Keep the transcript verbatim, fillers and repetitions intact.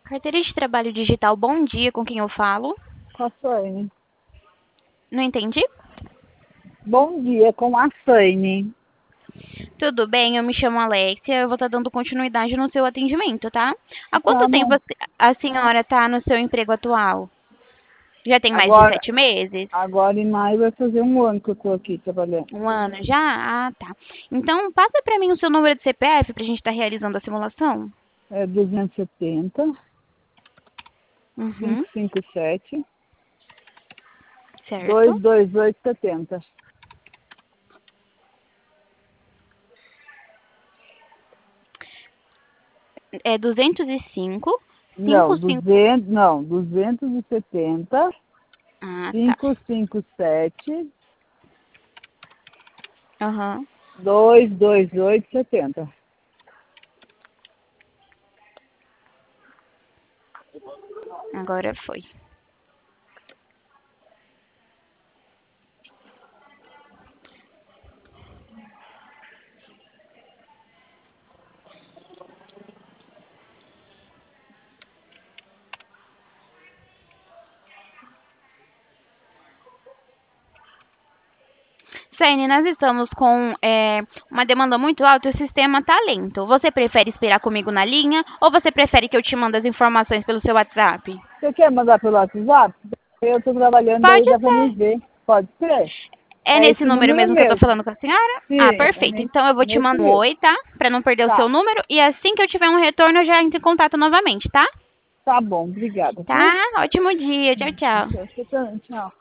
Carteira de trabalho digital, bom dia, com quem eu falo? Com a Sane. Não entendi? Bom dia, com a Sane. Tudo bem, eu me chamo Alexia, eu vou estar dando continuidade no seu atendimento, tá? Há Tá quanto tempo bom. a a senhora está no seu emprego atual? Já tem mais de Agora, sete meses? agora em maio vai fazer um ano que eu tô aqui trabalhando. Um ano já? Ah, tá. Então, passa para mim o seu número de C P F para a gente estar realizando a simulação. É duzentos e setenta, Uhum, quinhentos e cinquenta e sete, certo. duzentos e vinte e oito, setenta. É duzentos e cinco, Não, cinquenta e cinco... duzentos, não, duzentos e setenta, Ah, tá. quinhentos e cinquenta e sete, Aham, duzentos e vinte e oito, setenta. agora foi. Saine, nós estamos com é, uma demanda muito alta e o sistema está lento. Você prefere esperar comigo na linha ou você prefere que eu te mande as informações pelo seu WhatsApp? Você quer mandar pelo WhatsApp? Eu estou trabalhando, daí Pode dá pra me ser. ver. Pode ser? É É nesse esse número número mesmo que eu tô mesmo. falando com a senhora? Sim, Ah, é perfeito. nesse, Então eu vou te nesse mandar um mesmo. oi, tá? Para não perder o seu Tá, número. E assim que eu tiver um retorno, eu já entro em contato novamente, tá? tá bom, obrigada, viu? Tá? Ótimo dia. Tchau, tchau. Tchau, tchau.